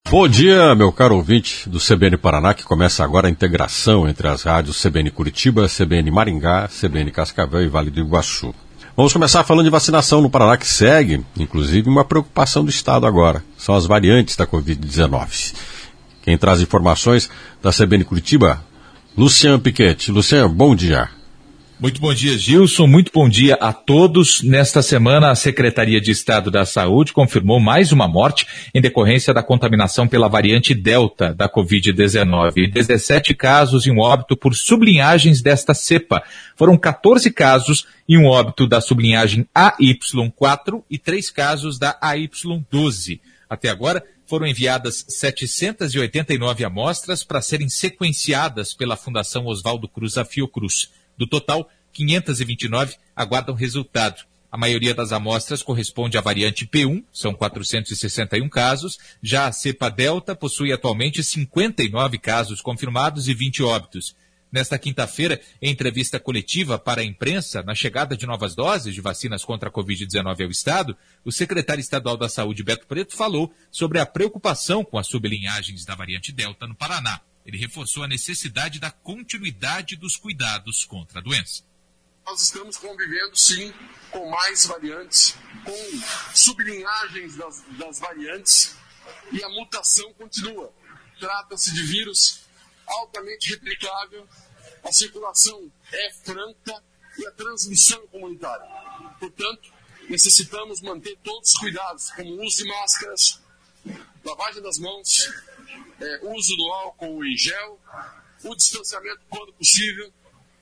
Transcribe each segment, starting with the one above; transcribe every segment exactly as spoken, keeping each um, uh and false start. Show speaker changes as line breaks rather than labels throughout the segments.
Bom dia, meu caro ouvinte do C B N Paraná, que começa agora a integração entre as rádios C B N Curitiba, C B N Maringá, C B N Cascavel e Vale do Iguaçu. Vamos começar falando de vacinação no Paraná, que segue, inclusive, uma preocupação do Estado agora. São as variantes da covid dezenove. Quem traz informações da C B N Curitiba, Luciano Piquete. Luciano, bom dia.
Muito bom dia, Gilson. Muito bom dia a todos. Nesta semana, a Secretaria de Estado da Saúde confirmou mais uma morte em decorrência da contaminação pela variante Delta da covid dezenove. dezessete casos e um óbito por sublinhagens desta cepa. Foram quatorze casos e um óbito da sublinhagem A Y quatro e três casos da A Y doze. Até agora, foram enviadas setecentas e oitenta e nove amostras para serem sequenciadas pela Fundação Oswaldo Cruz a Fiocruz. Do total, quinhentas e vinte e nove aguardam resultado. A maioria das amostras corresponde à variante P um, são quatrocentos e sessenta e um casos. Já a cepa Delta possui atualmente cinquenta e nove casos confirmados e vinte óbitos. Nesta quinta-feira, em entrevista coletiva para a imprensa, na chegada de novas doses de vacinas contra a covid dezenove ao Estado, o secretário estadual da Saúde, Beto Preto, falou sobre a preocupação com as sublinhagens da variante Delta no Paraná. Ele reforçou a necessidade da continuidade dos cuidados contra a doença.
Nós estamos convivendo, sim, com mais variantes, com sublinhagens das, das variantes, e a mutação continua. Trata-se de vírus altamente replicável, a circulação é franca e a transmissão comunitária. Portanto, necessitamos manter todos os cuidados, como o uso de máscaras, lavagem das mãos, é, uso do álcool em gel, o distanciamento quando possível,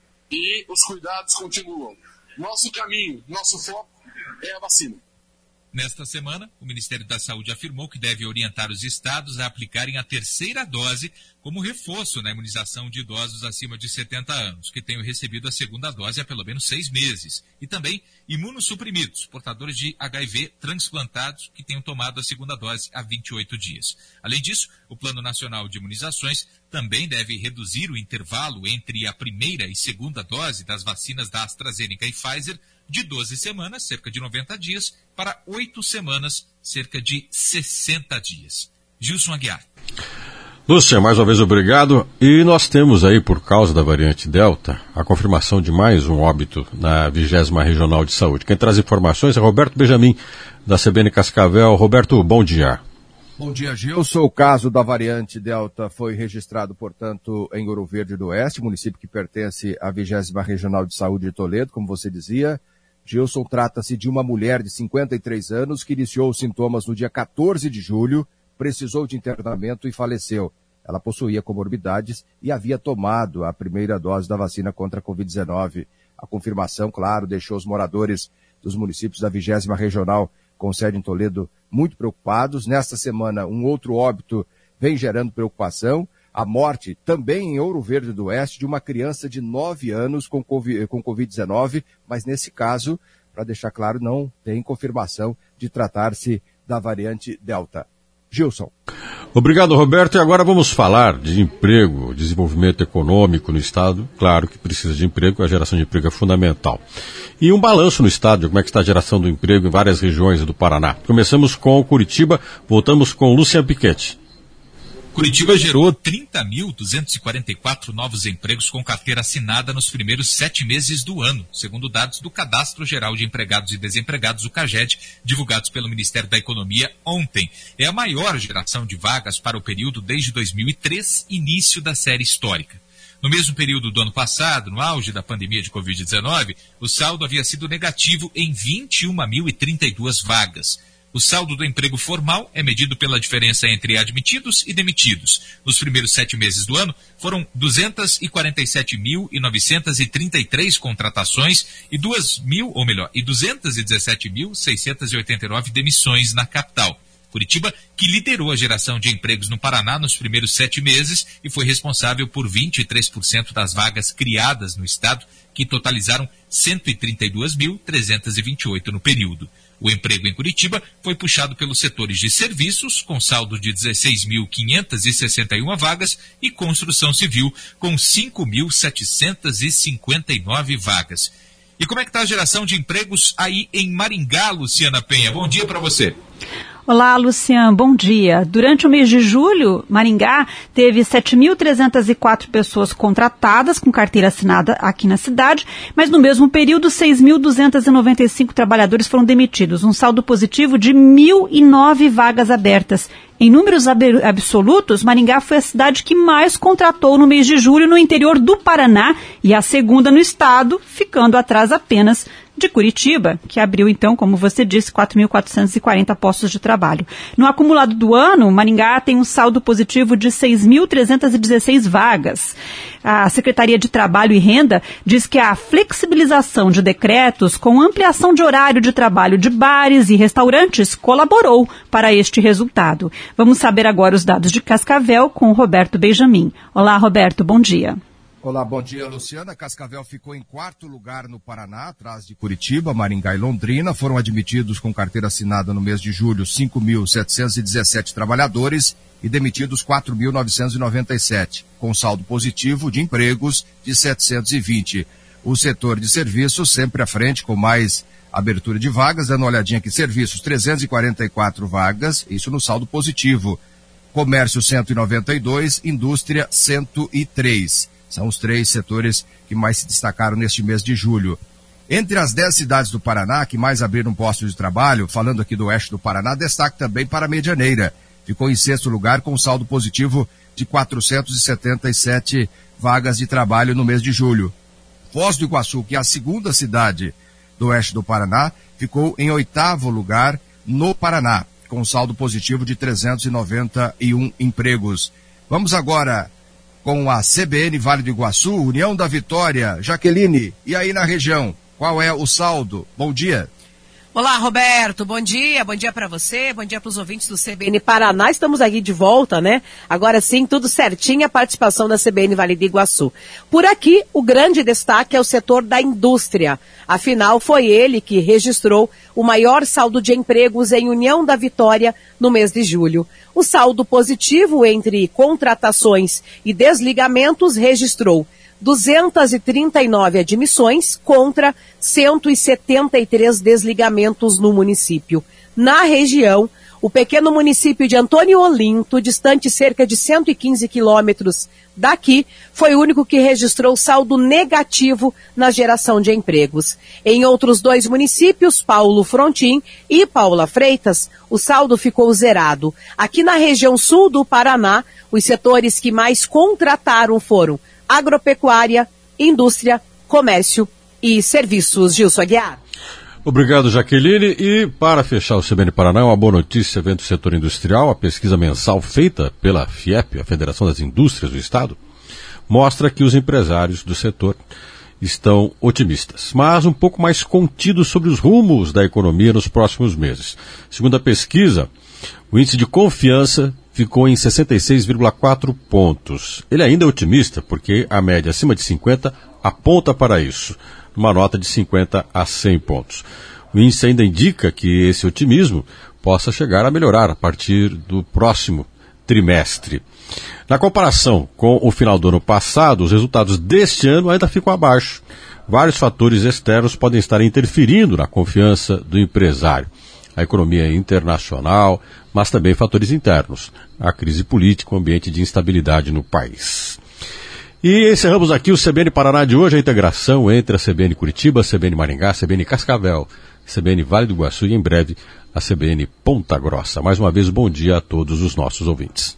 e os cuidados continuam. Nosso caminho, nosso foco é a vacina.
Nesta semana, o Ministério da Saúde afirmou que deve orientar os estados a aplicarem a terceira dose como reforço na imunização de idosos acima de setenta anos, que tenham recebido a segunda dose há pelo menos seis meses, e também imunossuprimidos, portadores de H I V transplantados, que tenham tomado a segunda dose há vinte e oito dias. Além disso, o Plano Nacional de Imunizações também deve reduzir o intervalo entre a primeira e segunda dose das vacinas da AstraZeneca e Pfizer de doze semanas, cerca de noventa dias, para oito semanas, cerca de sessenta dias. Gilson Aguiar.
Lúcia, mais uma vez obrigado. E nós temos aí, por causa da variante Delta, a confirmação de mais um óbito na vigésima Regional de Saúde. Quem traz informações é Roberto Benjamin, da C B N Cascavel. Roberto, bom dia.
Bom dia, Gilson. O caso da variante Delta foi registrado, portanto, em Ouro Verde do Oeste, município que pertence à vigésima Regional de Saúde de Toledo, como você dizia. Gilson, trata-se de uma mulher de cinquenta e três anos que iniciou os sintomas no dia quatorze de julho, precisou de internamento e faleceu. Ela possuía comorbidades e havia tomado a primeira dose da vacina contra a covid dezenove. A confirmação, claro, deixou os moradores dos municípios da vigésima Regional com sede em Toledo muito preocupados. Nesta semana, um outro óbito vem gerando preocupação. A morte, também em Ouro Verde do Oeste, de uma criança de nove anos com covid dezenove, mas nesse caso, para deixar claro, não tem confirmação de tratar-se da variante Delta. Gilson.
Obrigado, Roberto. E agora vamos falar de emprego, desenvolvimento econômico no Estado. Claro que precisa de emprego, a geração de emprego é fundamental. E um balanço no Estado de como é que está a geração do emprego em várias regiões do Paraná. Começamos com Curitiba, voltamos com Luciano Piquete.
Curitiba gerou trinta mil duzentos e quarenta e quatro novos empregos com carteira assinada nos primeiros sete meses do ano, segundo dados do Cadastro Geral de Empregados e Desempregados, o CAGED, divulgados pelo Ministério da Economia ontem. É a maior geração de vagas para o período desde dois mil e três, início da série histórica. No mesmo período do ano passado, no auge da pandemia de covid dezenove, o saldo havia sido negativo em vinte e uma mil e trinta e duas vagas. O saldo do emprego formal é medido pela diferença entre admitidos e demitidos. Nos primeiros sete meses do ano, foram duzentas e quarenta e sete mil novecentas e trinta e três contratações e duas mil, ou melhor, e duzentas e dezessete mil seiscentas e oitenta e nove demissões na capital. Curitiba, que liderou a geração de empregos no Paraná nos primeiros sete meses e foi responsável por vinte e três por cento das vagas criadas no estado, que totalizaram cento e trinta e duas mil trezentas e vinte e oito no período. O emprego em Curitiba foi puxado pelos setores de serviços, com saldo de dezesseis mil quinhentas e sessenta e uma vagas, e construção civil, com cinco mil setecentas e cinquenta e nove vagas. E como é que está a geração de empregos aí em Maringá, Luciana Penha? Bom dia para você.
Olá, Luciano, bom dia. Durante o mês de julho, Maringá teve sete mil trezentas e quatro pessoas contratadas com carteira assinada aqui na cidade, mas no mesmo período, seis mil duzentos e noventa e cinco trabalhadores foram demitidos, um saldo positivo de mil e nove vagas abertas. Em números ab- absolutos, Maringá foi a cidade que mais contratou no mês de julho no interior do Paraná e a segunda no estado, ficando atrás apenas de Curitiba, que abriu, então, como você disse, quatro mil quatrocentos e quarenta postos de trabalho. No acumulado do ano, Maringá tem um saldo positivo de seis mil trezentas e dezesseis vagas. A Secretaria de Trabalho e Renda diz que a flexibilização de decretos com ampliação de horário de trabalho de bares e restaurantes colaborou para este resultado. Vamos saber agora os dados de Cascavel com o Roberto Benjamin. Olá, Roberto, bom dia.
Olá, bom dia, Luciana. Cascavel ficou em quarto lugar no Paraná, atrás de Curitiba, Maringá e Londrina. Foram admitidos com carteira assinada no mês de julho cinco mil setecentos e dezessete trabalhadores e demitidos quatro mil novecentos e noventa e sete, com saldo positivo de empregos de setecentos e vinte. O setor de serviços sempre à frente, com mais abertura de vagas, dando uma olhadinha aqui, serviços trezentas e quarenta e quatro vagas, isso no saldo positivo. Comércio cento e noventa e dois, indústria cento e três. São os três setores que mais se destacaram neste mês de julho. Entre as dez cidades do Paraná que mais abriram postos de trabalho, falando aqui do oeste do Paraná, destaque também para a Medianeira. Ficou em sexto lugar com saldo positivo de quatrocentas e setenta e sete vagas de trabalho no mês de julho. Foz do Iguaçu, que é a segunda cidade do oeste do Paraná, ficou em oitavo lugar no Paraná, com saldo positivo de trezentos e noventa e um empregos. Vamos agora com a C B N Vale do Iguaçu, União da Vitória. Jaqueline, e aí na região, qual é o saldo? Bom dia.
Olá, Roberto, bom dia, bom dia para você, bom dia para os ouvintes do C B N Paraná. Estamos aqui de volta, né? Agora sim, tudo certinho, a participação da C B N Vale do Iguaçu. Por aqui, o grande destaque é o setor da indústria. Afinal, foi ele que registrou o maior saldo de empregos em União da Vitória no mês de julho. O saldo positivo entre contratações e desligamentos registrou duzentas e trinta e nove admissões contra cento e setenta e três desligamentos no município. Na região, o pequeno município de Antônio Olinto, distante cerca de cento e quinze quilômetros daqui, foi o único que registrou saldo negativo na geração de empregos. Em outros dois municípios, Paulo Frontin e Paula Freitas, o saldo ficou zerado. Aqui na região sul do Paraná, os setores que mais contrataram foram agropecuária, indústria, comércio e serviços. Gilson Aguiar.
Obrigado, Jaqueline. E para fechar o C B N Paraná, uma boa notícia vem do setor industrial. A pesquisa mensal feita pela FIEP, a Federação das Indústrias do Estado, mostra que os empresários do setor estão otimistas, mas um pouco mais contidos sobre os rumos da economia nos próximos meses. Segundo a pesquisa, o índice de confiança ficou em sessenta e seis vírgula quatro pontos. Ele ainda é otimista, porque a média acima de cinquenta aponta para isso, numa nota de cinquenta a cem pontos. O índice ainda indica que esse otimismo possa chegar a melhorar a partir do próximo trimestre. Na comparação com o final do ano passado, os resultados deste ano ainda ficam abaixo. Vários fatores externos podem estar interferindo na confiança do empresário. A economia internacional, mas também fatores internos, a crise política, o ambiente de instabilidade no país. E encerramos aqui o C B N Paraná de hoje, a integração entre a C B N Curitiba, a C B N Maringá, a C B N Cascavel, a C B N Vale do Iguaçu e em breve a C B N Ponta Grossa. Mais uma vez, bom dia a todos os nossos ouvintes.